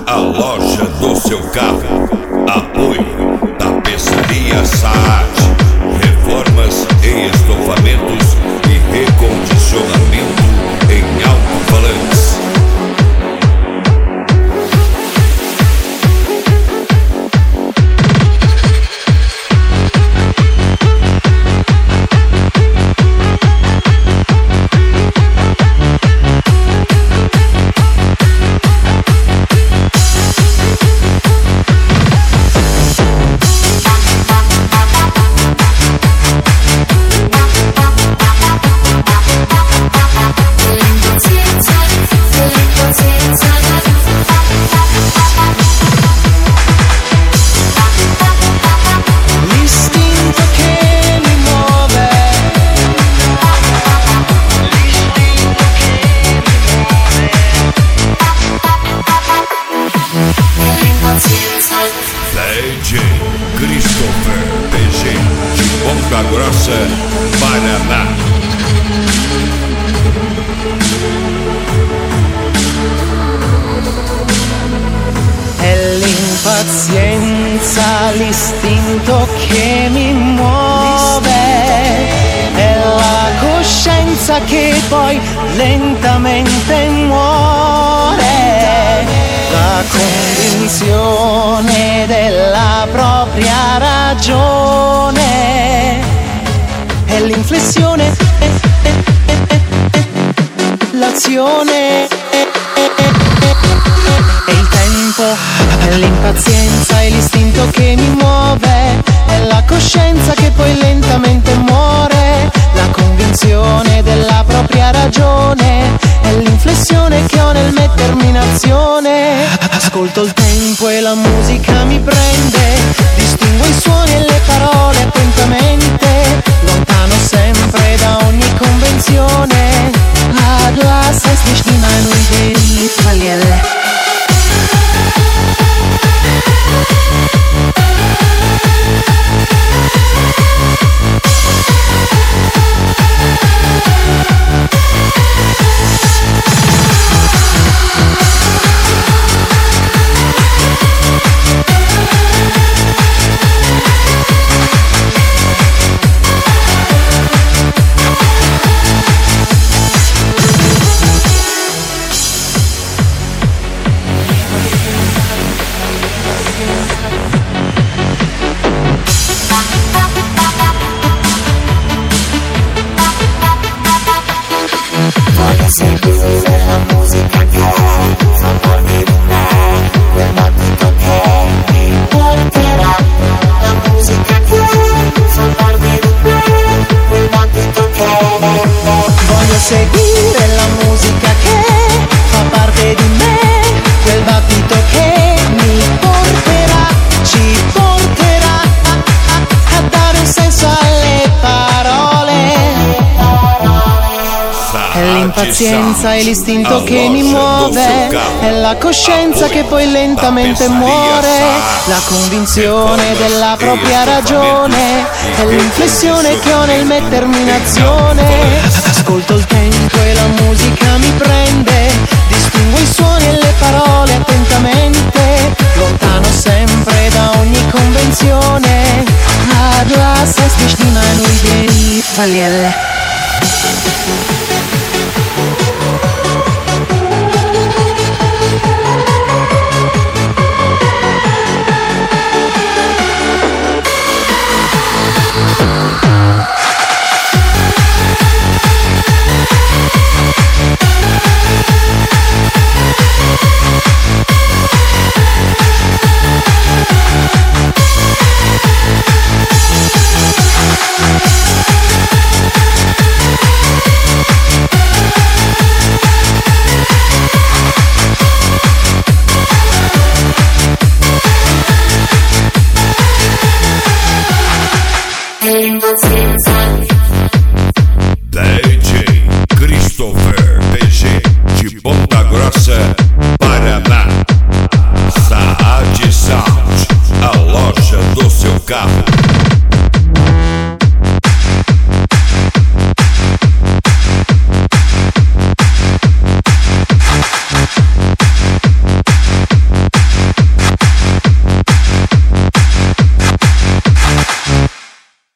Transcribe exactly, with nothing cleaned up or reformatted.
a loja do seu carro. Apoio Tapeçaria Saad. Reformas e estofamentos e recondicionamento em alto-falantes. D J Christopher P G de Ponta Grossa, Paraná. È l'impazienza, l'istinto che mi muove, è la coscienza che poi lentamente muore, la convinzione della propria ragione, è l'inflessione, l'azione, è il tempo, è l'impazienza e l'istinto che mi muove, è la coscienza che poi lentamente muore, la convinzione della propria ragione, è l'inflessione che ho nel mettermi in azione. Ascolto il tempo e la musica mi prende, distingo i suoni e le parole attentamente, lontano sempre da ogni convenzione. Ah, du hast es nicht in meine Idee verliere. Voglio seguire la musica che fa parte di me, quel battito che mi porterà. La musica che fa parte di me, quel battito che. Voglio seguire la musica che fa parte di me, quel battito che mi porterà, ci porterà a, a, a dare un senso alle parole. È l'impazienza e l'istinto che mi muove, è la coscienza che poi lentamente muore, la convinzione della propria ragione, è l'inflessione che ho nel mettermi in azione. Ascolto il tempo e la musica mi prende, distingo i suoni e le parole attentamente, lontano sempre da ogni convenzione. Ah, du hast es nicht in meine Idee verliere. Impazienza.